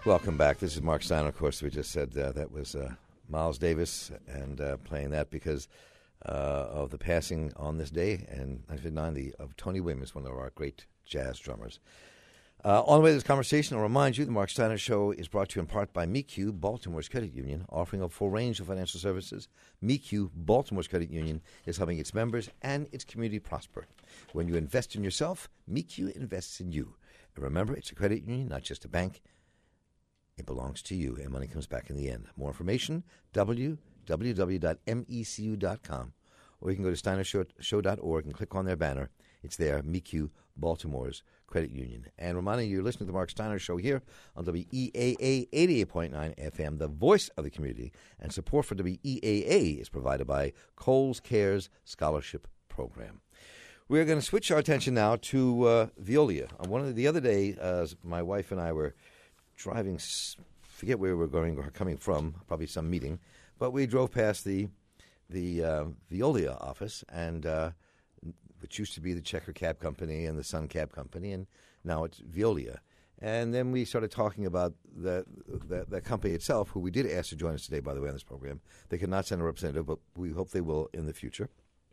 Welcome back. This is Mark Steiner. Of course, we just said that was Miles Davis, and playing that because of the passing on this day in 1990 of Tony Williams, one of our great jazz drummers. On the way to this conversation, I'll remind you the Mark Steiner Show is brought to you in part by MECU, Baltimore's credit union, offering a full range of financial services. MECU, Baltimore's credit union, is helping its members and its community prosper. When you invest in yourself, MECU invests in you. And remember, it's a credit union, not just a bank. It belongs to you, and money comes back in the end. More information, www.mecu.com. Or you can go to steinershow.org and click on their banner. It's there, MECU, Baltimore's credit union. And reminding you, you're listening to the Mark Steiner Show here on WEAA 88.9 FM, the voice of the community. And support for WEAA is provided by Coles Cares Scholarship Program. We're going to switch our attention now to Veolia. The other day, my wife and I were driving, forget where we were going or coming from, probably some meeting, but we drove past the Veolia office, and which used to be the Checker Cab Company and the Sun Cab Company, and now it's Veolia. And then we started talking about the company itself, who we did ask to join us today, by the way, on this program. They could not send a representative, but we hope they will in the future.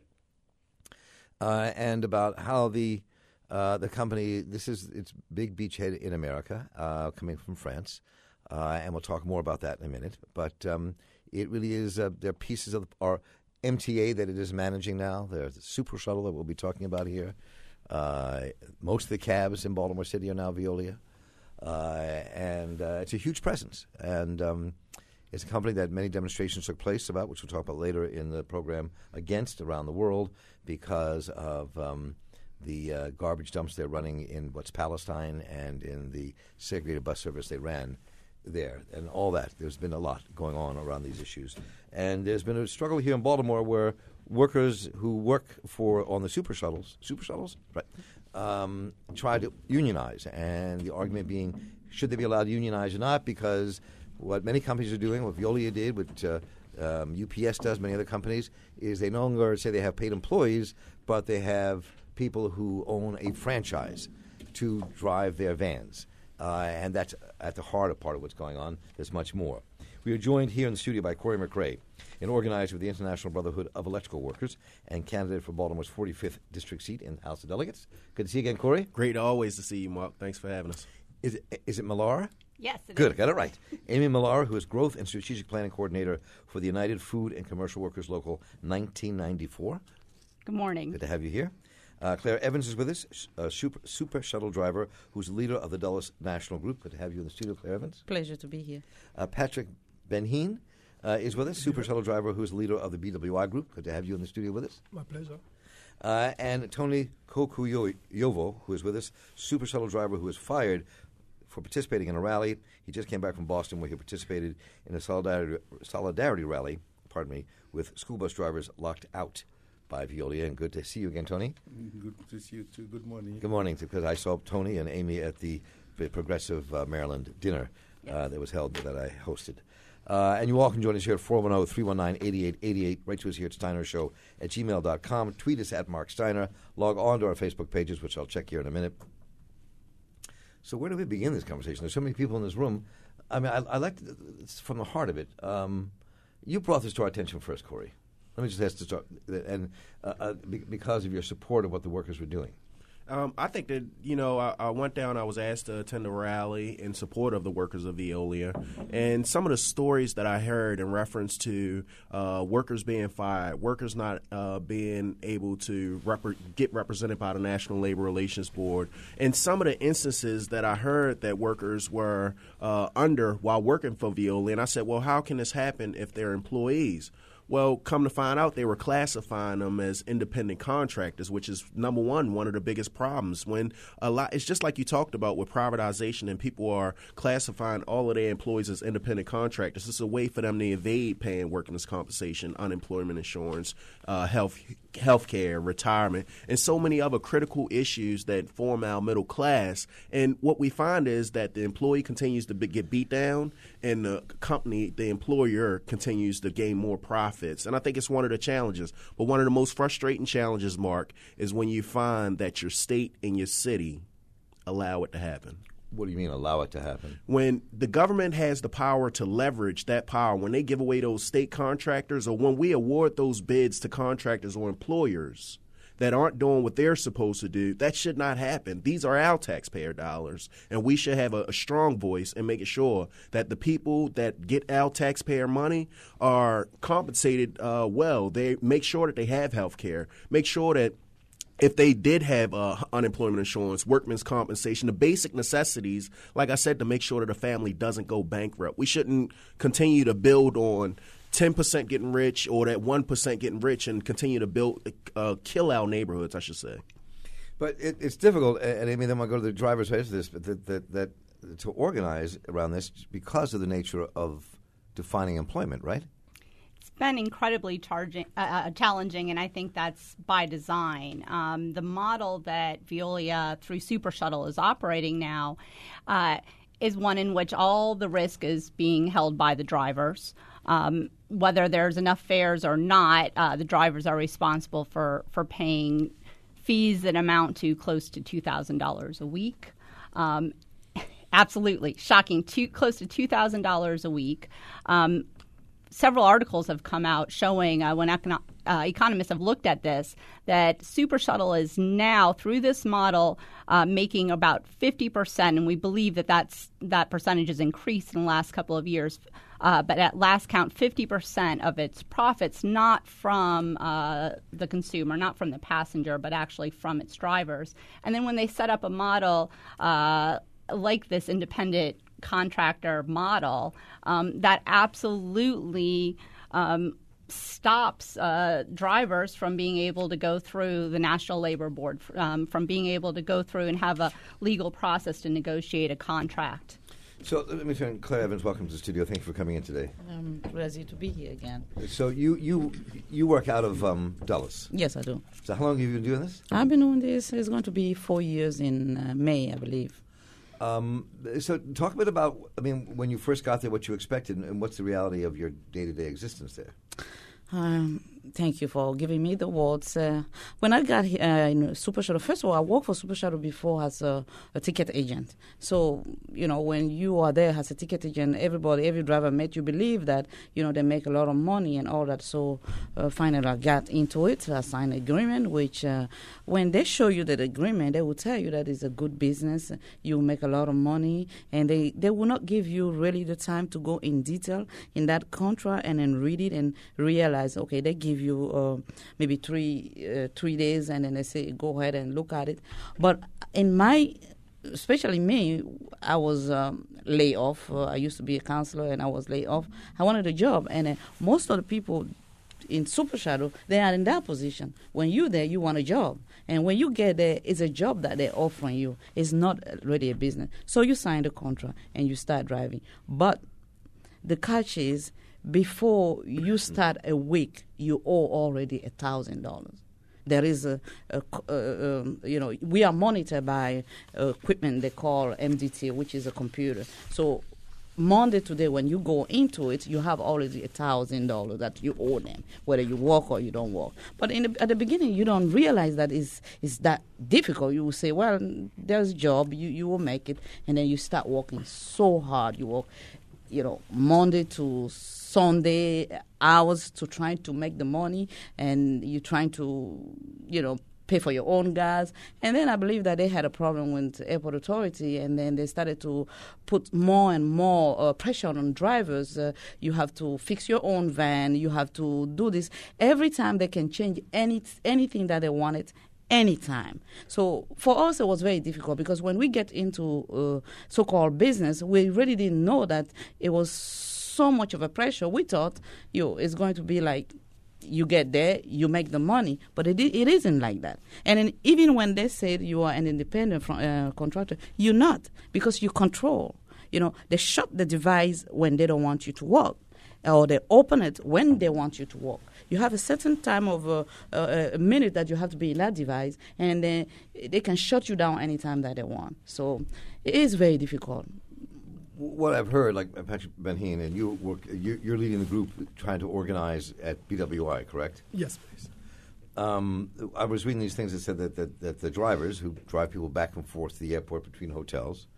And about how the company, it's big beachhead in America, coming from France, and we'll talk more about that in a minute. But it really is, there are pieces of our MTA that it is managing now. There's the Super Shuttle that we'll be talking about here. Most of the cabs in Baltimore City are now Veolia. And it's a huge presence. And it's a company that many demonstrations took place about, which we'll talk about later in the program, against around the world because of the garbage dumps they're running in Palestine and in the segregated bus service they ran there and all that. There's been a lot going on around these issues. And there's been a struggle here in Baltimore where workers who work on the super shuttles, right, try to unionize. And the argument being, should they be allowed to unionize or not? Because what many companies are doing, what Veolia did, what UPS does, many other companies, is they no longer say they have paid employees, but they have people who own a franchise to drive their vans. And that's at the heart of part of what's going on. There's much more. We are joined here in the studio by Corey McRae, an organizer of the International Brotherhood of Electrical Workers and candidate for Baltimore's 45th district seat in the House of Delegates. Good to see you again, Corey. Great always to see you, Mark. Thanks for having us. Is it Millar? Yes, it Good, is. got it right. Amy Millar, who is Growth and Strategic Planning Coordinator for the United Food and Commercial Workers Local 1994. Good morning. Good to have you here. Claire Evans is with us, a super shuttle driver who's the leader of the Dulles National Group. Good to have you in the studio, Claire Evans. Pleasure to be here. Patrick Benheen is with us, super shuttle driver who's the leader of the BWI Group. Good to have you in the studio with us. My pleasure. And Tony Kokuyovo, who is with us, super shuttle driver who was fired for participating in a rally. He just came back from Boston where he participated in a solidarity rally, with school bus drivers locked out by Veolia. And good to see you again, Tony. Good to see you too. Good morning. Good morning, because I saw Tony and Amy at the Progressive Maryland dinner that was held that I hosted. And you all can join us here at 410-319-8888. Write to us here at steinershow@gmail.com. Tweet us at Mark Steiner. Log on to our Facebook pages, which I'll check here in a minute. So where do we begin this conversation? There's so many people in this room. I mean, I like to, it's from the heart of it. You brought this to our attention first, Corey. Let me just ask to start, and because of your support of what the workers were doing. I think that, I went down, I was asked to attend a rally in support of the workers of Veolia, and some of the stories that I heard in reference to workers being fired, workers not being able to get represented by the National Labor Relations Board, and some of the instances that I heard that workers were under while working for Veolia, and I said, well, how can this happen if they're employees? Well, come to find out, they were classifying them as independent contractors, which is, number one of the biggest problems. It's just like you talked about with privatization, and people are classifying all of their employees as independent contractors. It's a way for them to evade paying workers' compensation, unemployment insurance, health care, retirement, and so many other critical issues that form our middle class. And what we find is that the employee continues to get beat down, and the company, the employer, continues to gain more profits. And I think it's one of the challenges. But one of the most frustrating challenges, Mark, is when you find that your state and your city allow it to happen. What do you mean allow it to happen? When the government has the power to leverage that power, when they give away those state contractors or when we award those bids to contractors or employers that aren't doing what they're supposed to do, that should not happen. These are our taxpayer dollars, and we should have a strong voice in making sure that the people that get our taxpayer money are compensated well. They make sure that they have health care, make sure that if they did have unemployment insurance, workman's compensation, the basic necessities, like I said, to make sure that a family doesn't go bankrupt. We shouldn't continue to build on 10% getting rich or that 1% getting rich and continue to kill our neighborhoods, I should say. But it's difficult, and I mean, then I'll go to the driver's side of this, but that to organize around this because of the nature of defining employment, right? It's been incredibly challenging, and I think that's by design. The model that Veolia through Super Shuttle is operating now is one in which all the risk is being held by the drivers. Whether there's enough fares or not, the drivers are responsible for paying fees that amount to close to $2,000 a week. Absolutely shocking, close to $2,000 a week. Several articles have come out showing when economists have looked at this, that Super Shuttle is now, through this model, making about 50%, and we believe that percentage has increased in the last couple of years. But at last count, 50% of its profits, not from the consumer, not from the passenger, but actually from its drivers. And then when they set up a model like this independent contractor model, that absolutely stops drivers from being able to go through the National Labor Board, from being able to go through and have a legal process to negotiate a contract. So let me turn. Claire Evans, welcome to the studio. Thank you for coming in today. I'm pleased to be here again. So you work out of Dulles. Yes, I do. So how long have you been doing this? I've been doing this. It's going to be 4 years in May, I believe. So talk a bit about, I mean, when you first got there, what you expected, and what's the reality of your day-to-day existence there? Thank you for giving me the words. When I got here in Super Shuttle, first of all, I worked for Super Shuttle before as a ticket agent. So, when you are there as a ticket agent, every driver made you believe that, they make a lot of money and all that. So finally I got into it. I signed an agreement, which when they show you that agreement, they will tell you that it's a good business. You make a lot of money, and they will not give you really the time to go in detail in that contract and then read it and realize, okay, they give you maybe 3 days, and then they say, go ahead and look at it. But especially me, I was laid off. I used to be a counselor, and I was laid off. I wanted a job, and most of the people in Super Shuttle, they are in that position. When you're there, you want a job. And when you get there, it's a job that they're offering you. It's not really a business. So you sign the contract, and you start driving. But the catch is, before you start a week, you owe already $1,000. There is we are monitored by equipment they call MDT, which is a computer. So Monday today, when you go into it, you have already $1,000 that you owe them, whether you work or you don't work. But at the beginning, you don't realize that it's that difficult. You will say, well, there's a job, you will make it, and then you start working so hard. You work, Monday to Sunday hours to trying to make the money, and you're trying to, pay for your own gas. And then I believe that they had a problem with the airport authority, and then they started to put more and more pressure on drivers. You have to fix your own van. You have to do this. Every time they can change anything that they wanted, anytime. So for us, it was very difficult, because when we get into so-called business, we really didn't know that it was so much of a pressure. We thought, it's going to be like, you get there, you make the money, but it isn't like that. And then even when they said you are an independent contractor, you're not, because you control. They shut the device when they don't want you to work, or they open it when they want you to work. You have a certain time of a minute that you have to be in that device, and then they can shut you down anytime that they want. So it is very difficult. What I've heard, like Patrick Ben-Heen, and you're leading the group trying to organize at BWI, correct? Yes, please. I was reading these things that said that the drivers who drive people back and forth to the airport between hotels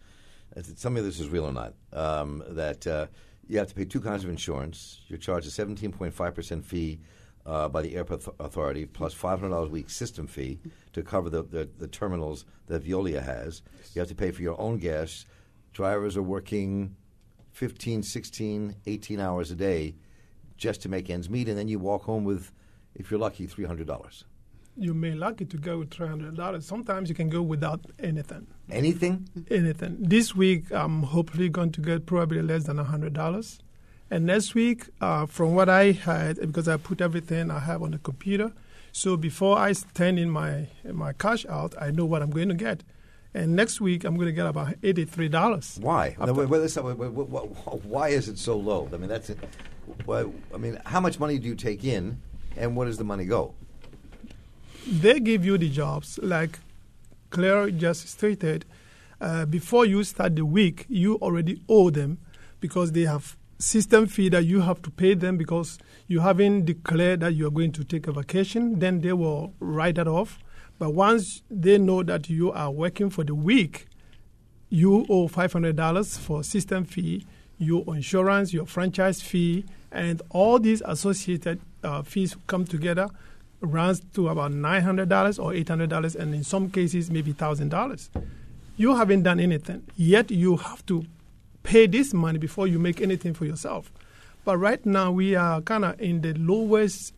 some of this is real or not, that you have to pay two kinds of insurance. You're charged a 17.5% fee by the Airport Authority plus $500 a week system fee to cover the terminals that Veolia has. You have to pay for your own gas. Drivers are working 15, 16, 18 hours a day just to make ends meet, and then you walk home with, if you're lucky, $300. You may lucky to go with $300. Sometimes you can go without anything. Anything? Anything. This week, I'm hopefully going to get probably less than $100. And next week, from what I heard, because I put everything I have on the computer, so before I stand in my cash out, I know what I'm going to get. And next week, I'm going to get about $83. Why? No, why is it so low? I mean, that's it. Well, I mean, how much money do you take in, and where does the money go? They give you the jobs, like Claire just stated. Before you start the week, you already owe them because they have system fee that you have to pay them because you haven't declared that you are going to take a vacation. Then they will write that off. But once they know that you are working for the week, you owe $500 for system fee, your insurance, your franchise fee, and all these associated fees come together, runs to about $900 or $800, and in some cases maybe $1,000. You haven't done anything, yet you have to pay this money before you make anything for yourself. But right now we are kind of in the lowest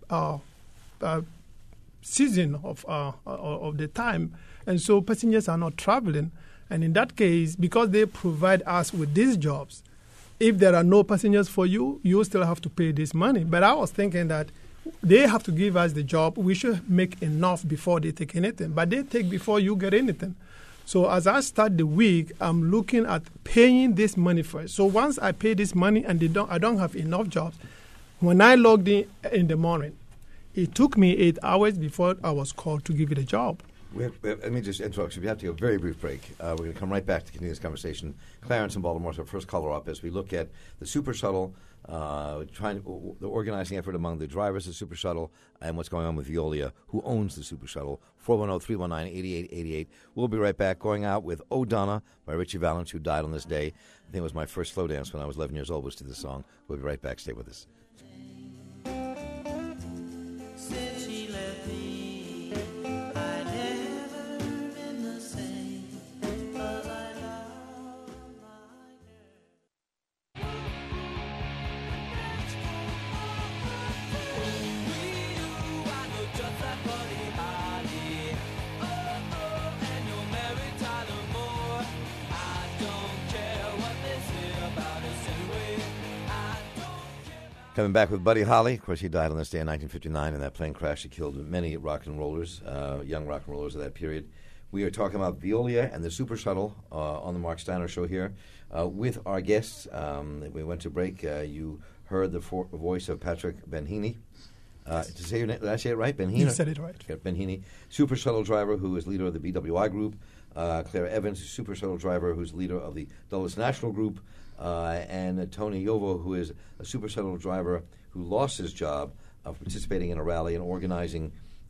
season of the time, and so passengers are not traveling. And in that case, because they provide us with these jobs, if there are no passengers for you, you still have to pay this money. But I was thinking that they have to give us the job. We should make enough before they take anything. But they take before you get anything. So as I start the week, I'm looking at paying this money first. So once I pay this money and I don't have enough jobs, when I logged in the morning, it took me 8 hours before I was called to give it a job. Let me just interrupt you. We have to take a very brief break. We're going to come right back to continue this conversation. Clarence in Baltimore is our first caller up as we look at the Super Shuttle, the organizing effort among the drivers of the Super Shuttle, and what's going on with Veolia, who owns the Super Shuttle. 410-319-8888. We'll be right back. Going out with O'Donna by Richie Valens, who died on this day. I think it was my first slow dance when I was 11 years old, was to this song. We'll be right back. Stay with us. Coming back with Buddy Holly. Of course, he died on this day in 1959 in that plane crash. He killed many rock and rollers, young rock and rollers of that period. We are talking about Veolia and the Super Shuttle on the Mark Steiner Show here with our guests. We went to break. You heard the voice of Patrick Ben-Heaney. To say your name, did I say it right? Ben-Heaney? You said it right. Yeah, Ben-Heaney, Super Shuttle driver who is leader of the BWI Group. Claire Evans, Super Shuttle driver who's leader of the Dulles National Group. And Tony Yovo, who is a Super Shuttle driver who lost his job participating in a rally and organizing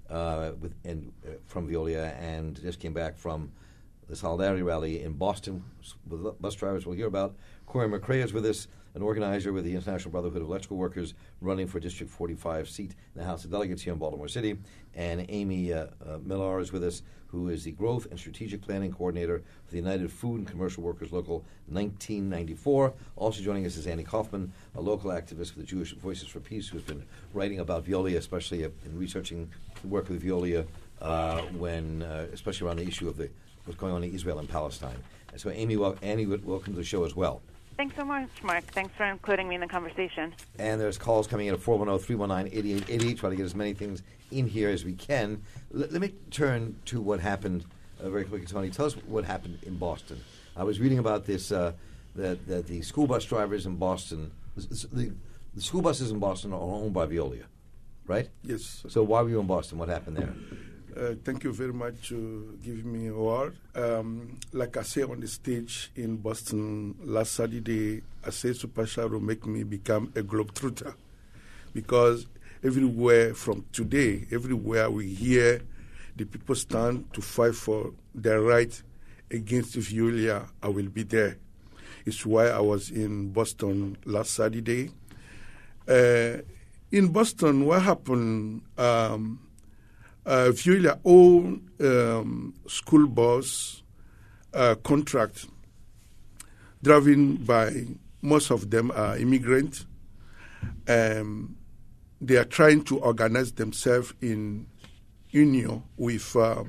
from Veolia, and just came back from the Solidarity Rally in Boston with bus drivers we'll hear about. Corey McRae is with us, an organizer with the International Brotherhood of Electrical Workers, running for District 45 seat in the House of Delegates here in Baltimore City. And Amy Millar is with us, who is the Growth and Strategic Planning Coordinator for the United Food and Commercial Workers Local 1994. Also joining us is Annie Kaufman, a local activist for the Jewish Voices for Peace, who's been writing about Veolia, especially in researching the work with Veolia, especially around the issue of what's going on in Israel and Palestine. And so, Annie, welcome to the show as well. Thanks so much, Mark. Thanks for including me in the conversation. And there's calls coming in at 410-319-8888. Try to get as many things in here as we can. Let me turn to what happened very quickly, Tony. Tell us what happened in Boston. I was reading about this, that the school bus drivers in Boston, the school buses in Boston are owned by Veolia, right? Yes. So why were you in Boston? What happened there? Thank you very much for giving me a word. Like I said on the stage in Boston last Saturday, I said Super Shuttle make me become a globetrotter, because everywhere we hear the people stand to fight for their right against Veolia, I will be there. It's why I was in Boston last Saturday. In Boston, what happened, Veolia owned school bus contract driven by, most of them are immigrants. They are trying to organize themselves in union with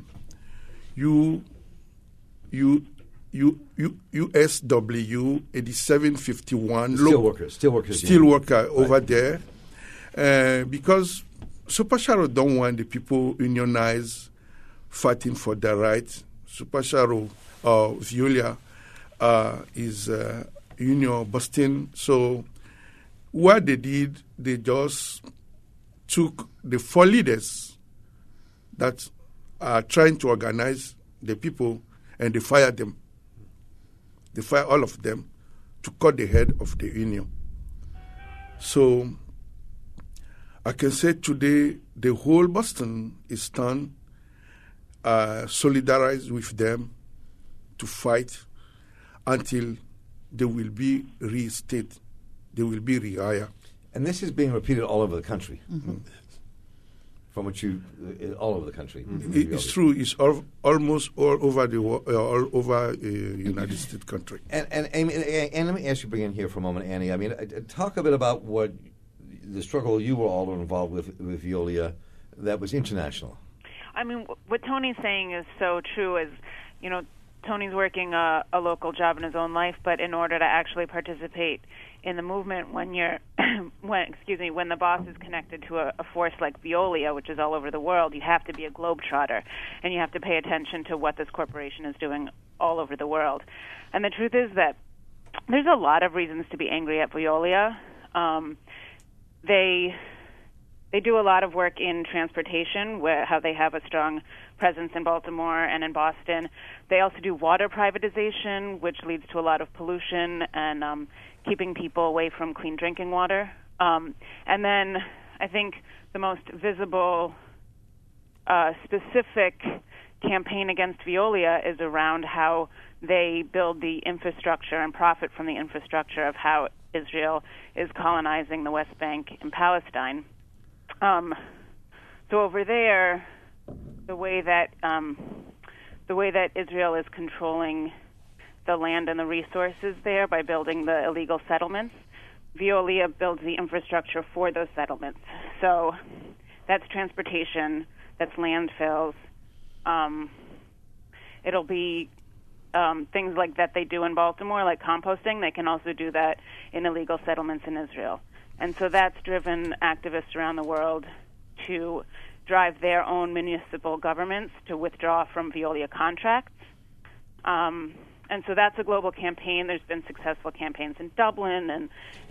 USW 8751 steelworker over there, because Supershadow don't want the people unionized fighting for their rights. Supershadow Veolia is union busting. So what they did, they just took the 4 leaders that are trying to organize the people, and they fired them. They fired all of them to cut the head of the union. So I can say today the whole Boston is done, solidarized with them to fight until they will be reinstated, they will be rehired. And this is being repeated all over the country. From what you, all over the country. It's true. It's almost all over the United States country. And Amy, and let me ask you, bring in here for a moment, Annie. I mean, talk a bit about what the struggle you were all involved with Veolia that was international. I mean, what Tony's saying is so true. Is, you know, Tony's working a local job in his own life, but in order to actually participate in the movement, when you're, when the boss is connected to a force like Veolia, which is all over the world, you have to be a globetrotter, and you have to pay attention to what this corporation is doing all over the world. And the truth is that there's a lot of reasons to be angry at Veolia. They do a lot of work in transportation, how they have a strong presence in Baltimore and in Boston. They also do water privatization, which leads to a lot of pollution and keeping people away from clean drinking water. And then I think the most visible specific campaign against Veolia is around how they build the infrastructure and profit from the infrastructure of how Israel is colonizing the West Bank and Palestine. So over there, the way that Israel is controlling the land and the resources there by building the illegal settlements, Veolia builds the infrastructure for those settlements. So that's transportation, that's landfills. It'll be things like that they do in Baltimore, like composting. They can also do that in illegal settlements in Israel. And so that's driven activists around the world to drive their own municipal governments to withdraw from Veolia contracts. And so that's a global campaign. There's been successful campaigns in Dublin and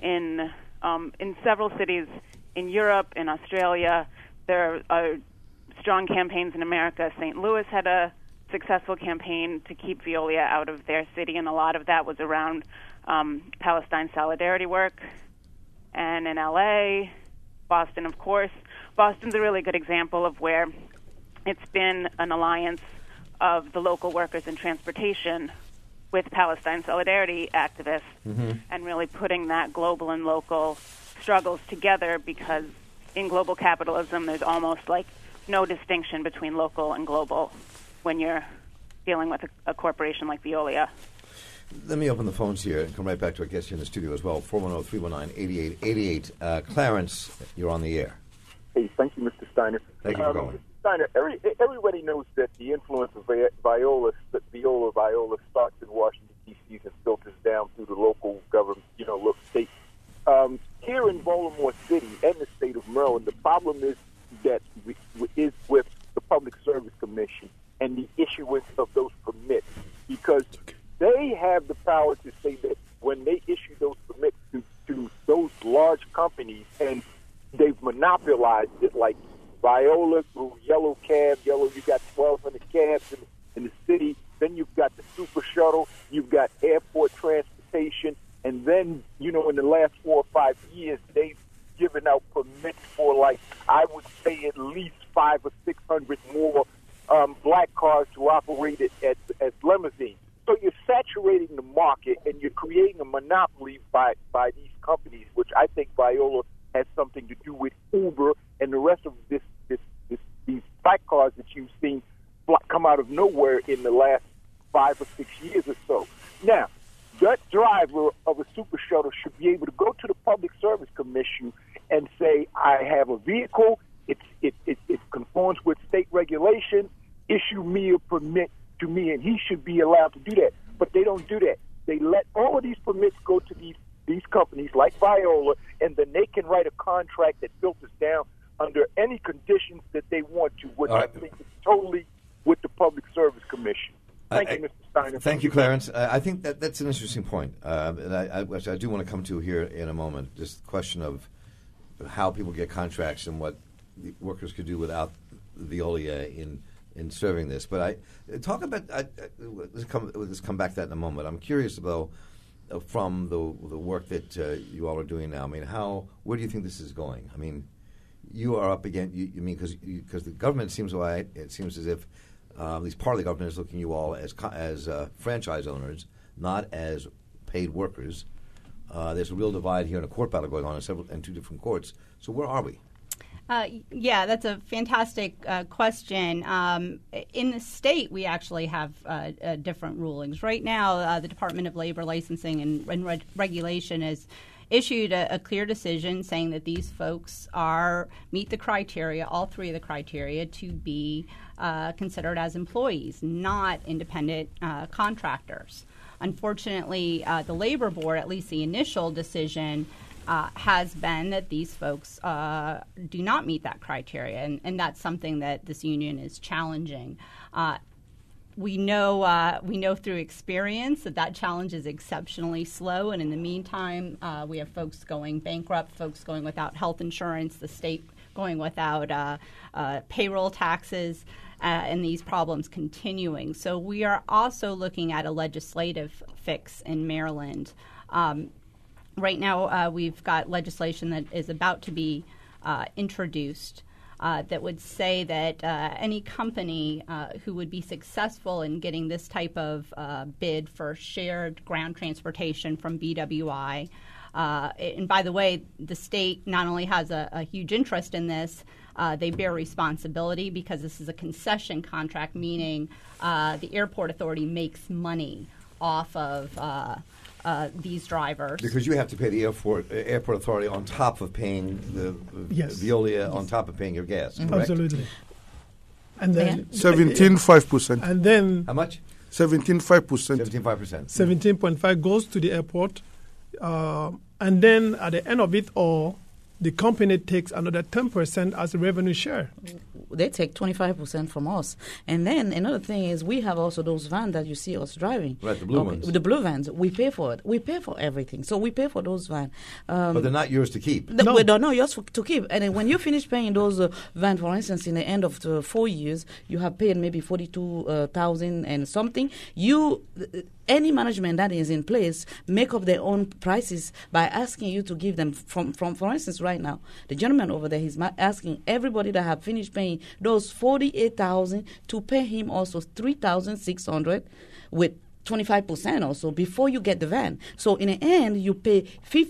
in several cities in Europe, in Australia. There are strong campaigns in America. St. Louis had a successful campaign to keep Veolia out of their city, and a lot of that was around Palestine solidarity work. And in L.A., Boston, of course. Boston's a really good example of where it's been an alliance of the local workers in transportation with Palestine solidarity activists, and really putting that global and local struggles together, because in global capitalism there's almost like no distinction between local and global when you're dealing with a corporation like Veolia. Let me open the phones here and come right back to our guest here in the studio as well. 410-319-8888. Clarence, you're on the air. Hey, thank you, Mr. Steiner. Thank you for calling. Mr. Steiner, everybody knows that the influence of Viola starts in Washington, D.C. and filters down through the local government, local state. Here in Baltimore City and the state of Maryland, the problem is that is with the Public Service Commission and the issuance of those permits, because they have the power to say that when they issue those permits to those large companies, and they've monopolized it, like Viola through Yellow Cab. You got 1,200 cabs in the city. Then you've got the Super Shuttle. You've got airport transportation. And then, in the last 4 or 5 years, they've given out permits for, I would say at least 500 or 600 more black cars to operate it as limousines. So you're saturating the market, and you're creating a monopoly by these companies, which I think Viola has something to do with Uber and the rest of these sidecars that you've seen come out of nowhere in the last 5 or 6 years or so. Now, that driver of a super shuttle should be able to go to the Public Service Commission and say, I have a vehicle, it conforms with state regulation, issue me a permit to me, and he should be allowed to do that. But they don't do that. They let all of these permits go to these companies like Viola, and then they can write a contract that filters down under any conditions that they want to, which I think is totally with the Public Service Commission. Thank you, Mr. Steiner. Thank you, Clarence. I think that's an interesting point, and which I do want to come to here in a moment. This question of how people get contracts and what the workers could do without Veolia in serving this. But talk about let's come back to that in a moment. I'm curious though, from the work that you all are doing now. I mean, where do you think this is going? I mean, you are up against. You mean because the government seems as if at least part of the government is looking at you all as franchise owners, not as paid workers. There's a real divide here in a court battle going on in 2 different courts. So where are we? Yeah, that's a fantastic question. In the state, we actually have different rulings. Right now, the Department of Labor Licensing and Regulation has issued a clear decision saying that these folks meet the criteria, all 3 of the criteria, to be considered as employees, not independent contractors. Unfortunately, the Labor Board, at least the initial decision, has been that these folks do not meet that criteria, and that's something that this union is challenging. We know through experience that challenge is exceptionally slow, and in the meantime, we have folks going bankrupt, folks going without health insurance, the state going without payroll taxes, and these problems continuing. So we are also looking at a legislative fix in Maryland. Right now, we've got legislation that is about to be introduced that would say that any company who would be successful in getting this type of bid for shared ground transportation from BWI, and by the way, the state not only has a huge interest in this, they bear responsibility because this is a concession contract, meaning the airport authority makes money off of these drivers. Because you have to pay the airport authority on top of paying the Veolia, on top of paying your gas, correct? Absolutely. And then 17.5%. And then how much? 17.5%. 17.5%. 17.5 goes to the airport, and then at the end of it all, the company takes another 10% as a revenue share. They take 25% from us. And then another thing is we have also those vans that you see us driving. Right, the blue ones. The blue vans. We pay for it. We pay for everything. So we pay for those vans. But they're not yours to keep. No. They're not yours to keep. And then when you finish paying those vans, for instance, in the end of 4 years, you have paid maybe $42,000 and something. Any management that is in place make up their own prices by asking you to give them from for instance, right now, the gentleman over there, he's asking everybody that have finished paying those $48,000 to pay him also $3,600 with 25% also before you get the van. So in the end, you pay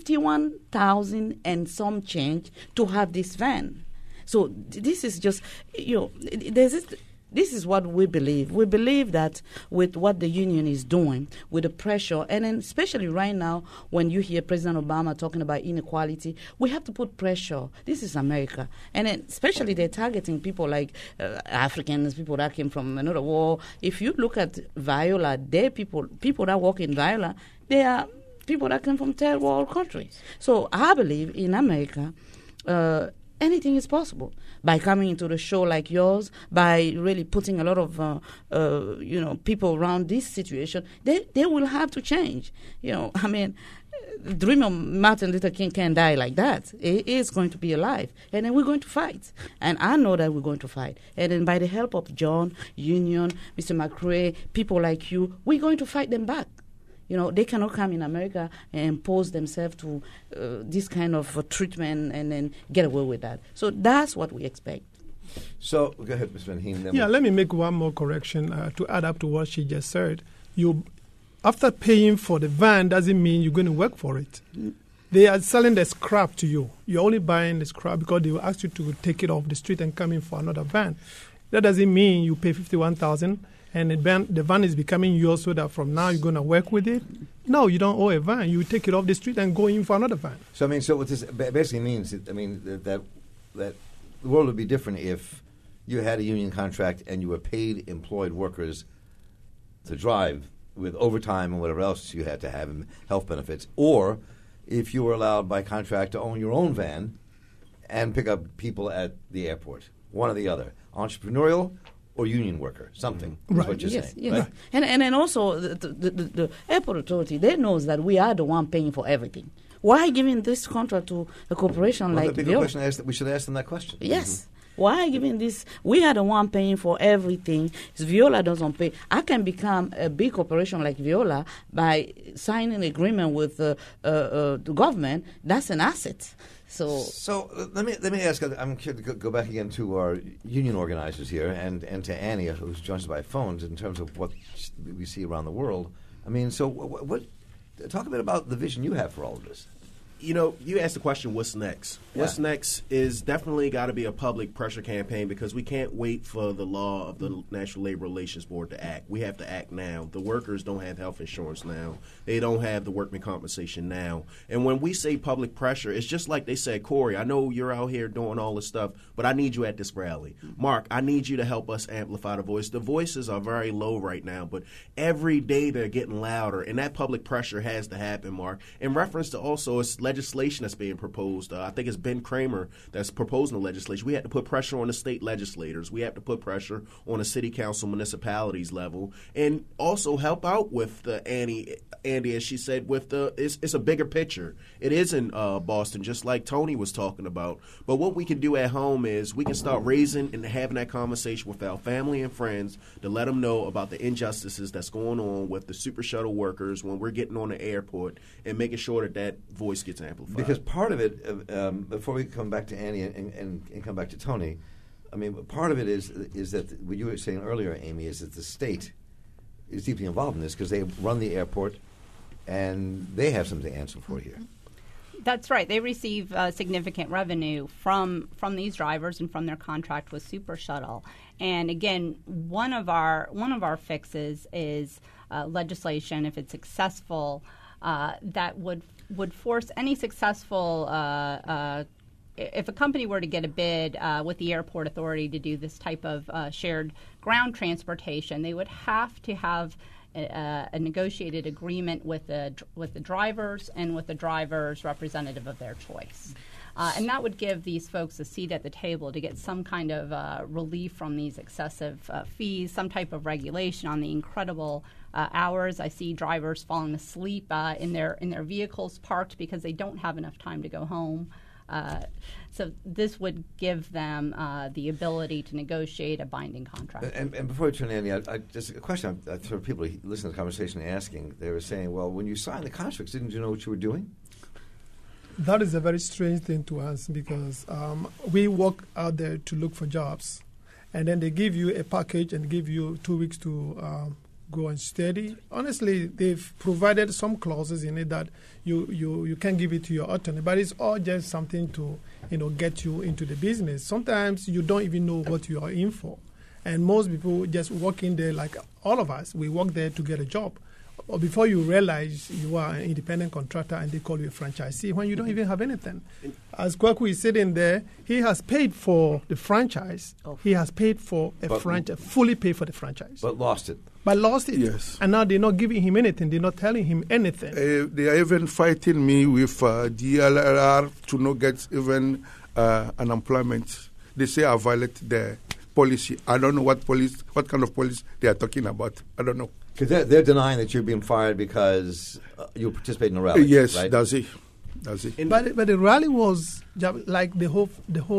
$51,000 and some change to have this van. So this is just, this is what we believe. We believe that with what the union is doing, with the pressure, and then especially right now when you hear President Obama talking about inequality, we have to put pressure. This is America. And then especially they're targeting people like Africans, people that came from another war. If you look at Viola, they're people that work in Viola, they are people that come from third world countries. So I believe in America, anything is possible. By coming into the show like yours, by really putting a lot of people around this situation, they will have to change. The dream of Martin Luther King can't die like that. It is going to be alive, and then we're going to fight. And I know that we're going to fight. And then by the help of John, Union, Mr. McRae, people like you, we're going to fight them back. They cannot come in America and impose themselves to this kind of treatment and then get away with that. So that's what we expect. So go ahead, Ms. Van Heen. Let me make one more correction to add up to what she just said. after paying for the van doesn't mean you're going to work for it. They are selling the scrap to you. You're only buying the scrap because they will ask you to take it off the street and come in for another van. That doesn't mean you pay $51,000 and the van is becoming yours so that from now you're going to work with it. No, you don't owe a van. You take it off the street and go in for another van. So I mean, so what this basically means, that the world would be different if you had a union contract and you were paid employed workers to drive with overtime and whatever else you had to have, and health benefits, or if you were allowed by contract to own your own van and pick up people at the airport, one or the other, entrepreneurial or union worker, something. Is what you're saying. Yes. Right? And then also the airport authority, they knows that we are the one paying for everything. Why giving this contract to a corporation like the bigger Veolia? question is that we should ask them that question. Yes. Why giving this? We are the one paying for everything. Veolia doesn't pay. I can become a big corporation like Veolia by signing an agreement with the government. That's an asset. So let me ask. I'm curious to go back again to our union organizers here, and to Annie, who's joined us by phones, in terms of what we see around the world. I mean, so what? Talk a bit about the vision you have for all of this. You know, you asked the question, what's next? Yeah. What's next is definitely got to be a public pressure campaign, because we can't wait for the law of the National Labor Relations Board to act. We have to act now. The workers don't have health insurance now. They don't have the workman compensation now. And when we say public pressure, it's just like they said, Corey, I know you're out here doing all this stuff, but I need you at this rally. Mark, I need you to help us amplify the voice. The voices are very low right now, but every day they're getting louder, and that public pressure has to happen, Mark. In reference to also it's legislation that's being proposed. I think it's Ben Kramer that's proposing the legislation. We have to put pressure on the state legislators. We have to put pressure on the city council municipalities level, and also help out with the Andy, as she said, with the it's a bigger picture. It is in Boston, just like Tony was talking about. But what we can do at home is we can start raising and having that conversation with our family and friends to let them know about the injustices that's going on with the super shuttle workers when we're getting on the airport, and making sure that voice gets amplified. Because part of it, before we come back to Annie and come back to Tony, I mean, part of it is that what you were saying earlier, Amy, is that the state is deeply involved in this because they run the airport and they have something to answer for here. That's right. They receive significant revenue from these drivers and from their contract with Super Shuttle. And again, one of our fixes is legislation, if it's successful, that would force any successful if a company were to get a bid with the airport authority to do this type of shared ground transportation, they would have to have a negotiated agreement with the drivers and with the driver's representative of their choice. And that would give these folks a seat at the table to get some kind of relief from these excessive fees, some type of regulation on the incredible hours. I see drivers falling asleep in their vehicles parked because they don't have enough time to go home. So this would give them the ability to negotiate a binding contract. And before I turn to Andy, I just a question for people who listen to the conversation asking. They were saying, well, when you signed the contracts, didn't you know what you were doing? That is a very strange thing to us because we walk out there to look for jobs, and then they give you a package and give you 2 weeks to go and study. Honestly, they've provided some clauses in it that you can give it to your attorney, but it's all just something to get you into the business. Sometimes you don't even know what you are in for, and most people just walk in there like all of us. We walk there to get a job. Or before you realize you are an independent contractor and they call you a franchisee when you don't even have anything. As Kwaku is sitting there, he has paid for the franchise. He has paid for a franchise, fully paid for the franchise. But lost it. Yes. And now they're not giving him anything. They're not telling him anything. They are even fighting me with DLRR to not get even unemployment. They say I violate the policy. I don't know what kind of policy they are talking about. I don't know. Because they're denying that you're being fired because you participated in a rally. Yes, right? that's it. But the rally was like the whole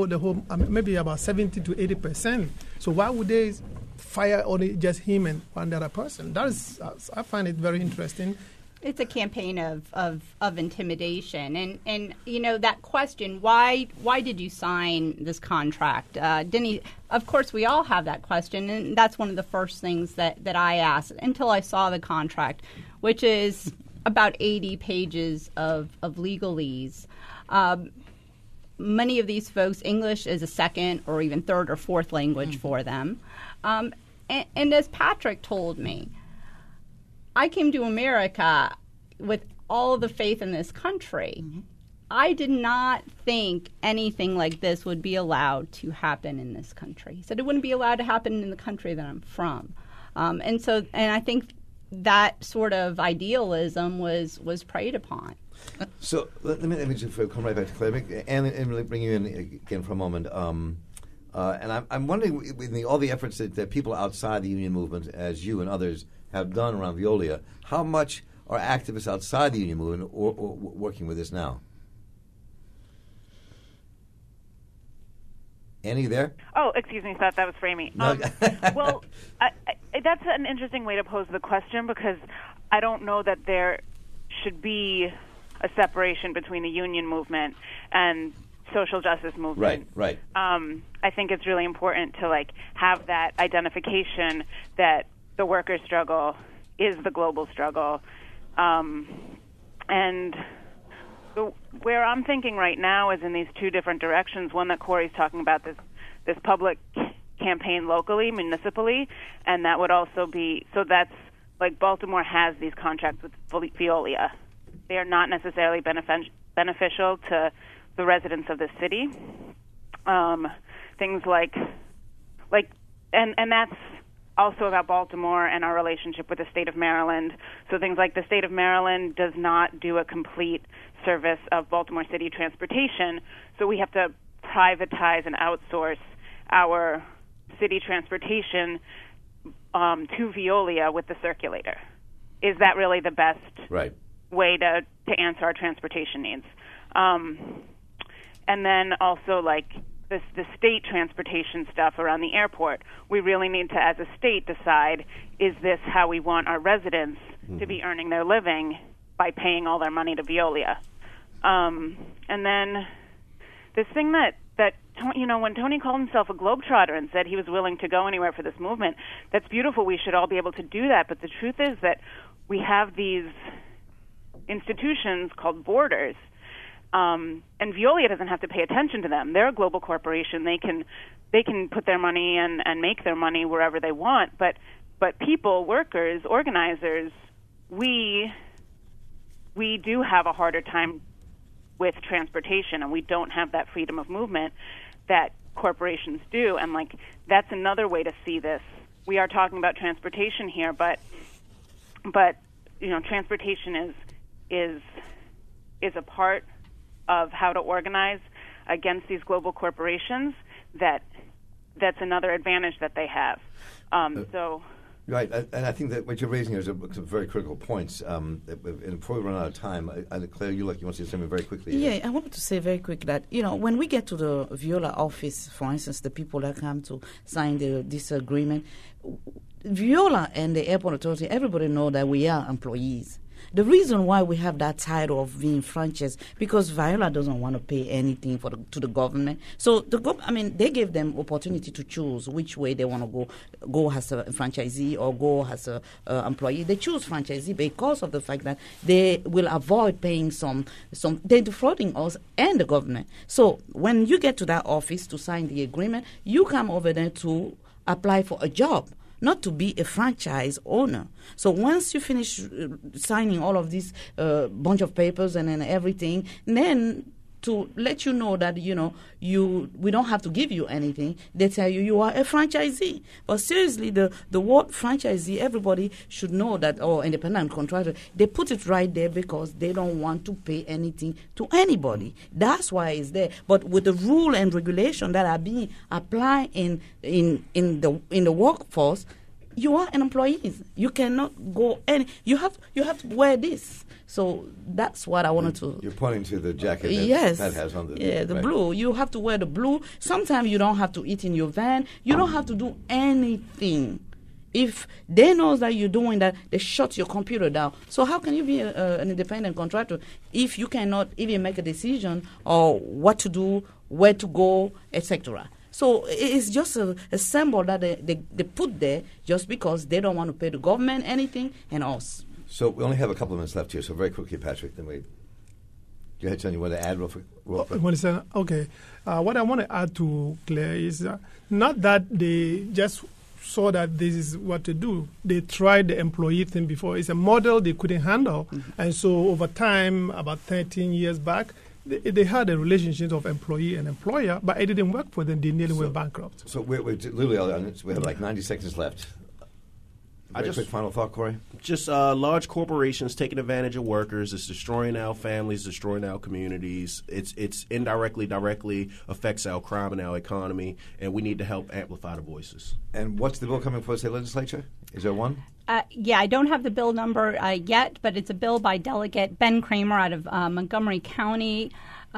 maybe about 70 to 80%. So why would they fire only just him and one other person? That is, I find it very interesting. It's a campaign of intimidation, and that question, why did you sign this contract? Of course, we all have that question, and that's one of the first things that I asked until I saw the contract. which is about 80 pages of legalese. Many of these folks, English is a second or even third or fourth language for them. And as Patrick told me, I came to America with all of the faith in this country. I did not think anything like this would be allowed to happen in this country. He said it wouldn't be allowed to happen in the country that I'm from. And I think that sort of idealism was preyed upon. So let me just come right back to Claire and let me bring you in again for a moment. And I'm wondering, with all the efforts that people outside the union movement, as you and others, have done around Veolia, how much are activists outside the union movement or working with this now? Annie, there? Oh, excuse me, thought that was Framey. Well, that's an interesting way to pose the question, because I don't know that there should be a separation between the union movement and social justice movement. Right. I think it's really important to have that identification that the workers' struggle is the global struggle, and where I'm thinking right now is in these two different directions. One that Corey's talking about, this public campaign locally, municipally, and that would also be, so that's Baltimore has these contracts with Veolia. They are not necessarily beneficial to the residents of the city. Things and that's also about Baltimore and our relationship with the state of Maryland. So things like the state of Maryland does not do a complete service of Baltimore City transportation, so we have to privatize and outsource our city transportation to Veolia with the circulator. Is that really the best way to answer our transportation needs? And then also the state transportation stuff around the airport, we really need to, as a state, decide, is this how we want our residents to be earning their living by paying all their money to Veolia? And then this thing that when Tony called himself a globetrotter and said he was willing to go anywhere for this movement, that's beautiful. We should all be able to do that. But the truth is that we have these institutions called borders, and Veolia doesn't have to pay attention to them. They're a global corporation. They can put their money and make their money wherever they want. But people, workers, organizers, we do have a harder time with transportation, and we don't have that freedom of movement that corporations do. And that's another way to see this. We are talking about transportation here, but transportation is a part of how to organize against these global corporations. That's another advantage that they have. Right, and I think that what you're raising here is some very critical points. And before we run out of time, Claire, you want to say something very quickly. Yeah, I wanted to say very quick that, when we get to the Veolia office, for instance, the people that come to sign this agreement, Veolia and the airport authority, everybody know that we are employees. The reason why we have that title of being franchise, because Veolia doesn't want to pay anything to the government. So they gave them opportunity to choose which way they want to go as a franchisee or go as a employee. They choose franchisee because of the fact that they will avoid paying they're defrauding us and the government. So when you get to that office to sign the agreement, you come over there to apply for a job, not to be a franchise owner. So once you finish signing all of these bunch of papers and then everything, then to let you know that, we don't have to give you anything, they tell you are a franchisee. But seriously, the word franchisee, everybody should know that, or independent contractor, they put it right there because they don't want to pay anything to anybody. That's why it's there. But with the rule and regulation that are being applied in the workforce, you are an employee. You cannot go you have to wear this. So that's what I wanted to. You're pointing to the jacket that has on the blue. You have to wear the blue. Sometimes you don't have to eat in your van. You don't have to do anything. If they know that you're doing that, they shut your computer down. So how can you be an independent contractor if you cannot even make a decision or what to do, where to go, etc.? So it's just a symbol that they put there just because they don't want to pay the government anything and us. So we only have a couple of minutes left here, so very quickly, Patrick, then we... Go ahead, John, you want to add real quick? Okay. What I want to add to Claire is not that they just saw that this is what to do. They tried the employee thing before. It's a model they couldn't handle. And so over time, about 13 years back, they had a relationship of employee and employer, but it didn't work for them. They nearly went bankrupt. So we're literally, we have like 90 seconds left. Quick final thought, Corey? Just large corporations taking advantage of workers. It's destroying our families, destroying our communities. It's indirectly, directly affects our crime and our economy, and we need to help amplify the voices. And what's the bill coming for the state legislature? Is there one? Yeah, I don't have the bill number yet, but it's a bill by Delegate Ben Kramer out of Montgomery County,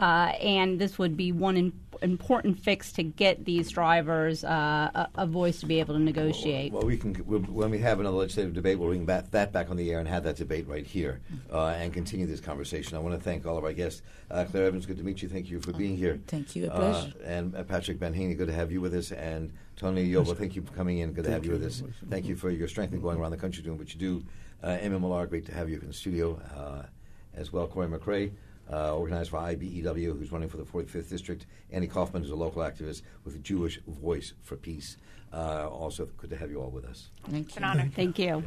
and this would be one important fix to get these drivers a voice to be able to negotiate. Well, when we have another legislative debate, we'll bring that back on the air and have that debate right here and continue this conversation. I want to thank all of our guests. Claire Evans, good to meet you. Thank you for being here. Thank you. A pleasure. And Patrick Ben-Haney, good to have you with us. And Tony Yoba, thank you for coming in. Good to have you with us. Thank you for your strength in going around the country doing what you do. Amy Millar, great to have you in the studio as well. Corey McRae, organizer for IBEW, who's running for the 45th District. Annie Kaufman, who's a local activist with a Jewish Voice for Peace. Also, good to have you all with us. Thank you. It's an honor. Thank you.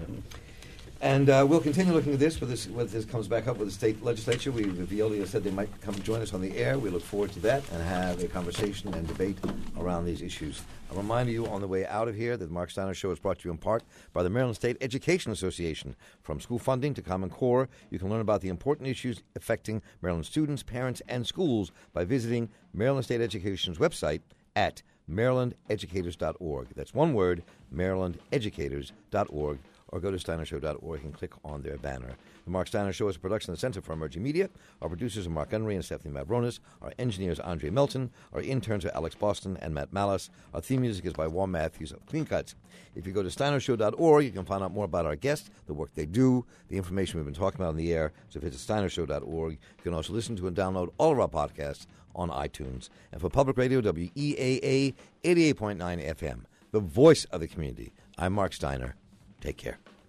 And we'll continue looking at this when this comes back up with the state legislature. The Veolia said they might come join us on the air. We look forward to that and have a conversation and debate around these issues. I remind you on the way out of here that the Mark Steiner Show is brought to you in part by the Maryland State Education Association. From school funding to Common Core, you can learn about the important issues affecting Maryland students, parents, and schools by visiting Maryland State Education's website at marylandeducators.org. That's one word, marylandeducators.org. Or go to steinershow.org and click on their banner. The Mark Steiner Show is a production of the Center for Emerging Media. Our producers are Mark Henry and Stephanie Mavronis. Our engineers are Andre Melton. Our interns are Alex Boston and Matt Mallis. Our theme music is by Warren Matthews of Clean Cuts. If you go to steinershow.org, you can find out more about our guests, the work they do, the information we've been talking about on the air. So visit steinershow.org. You can also listen to and download all of our podcasts on iTunes. And for Public Radio, WEAA 88.9 FM, the voice of the community, I'm Mark Steiner. Take care.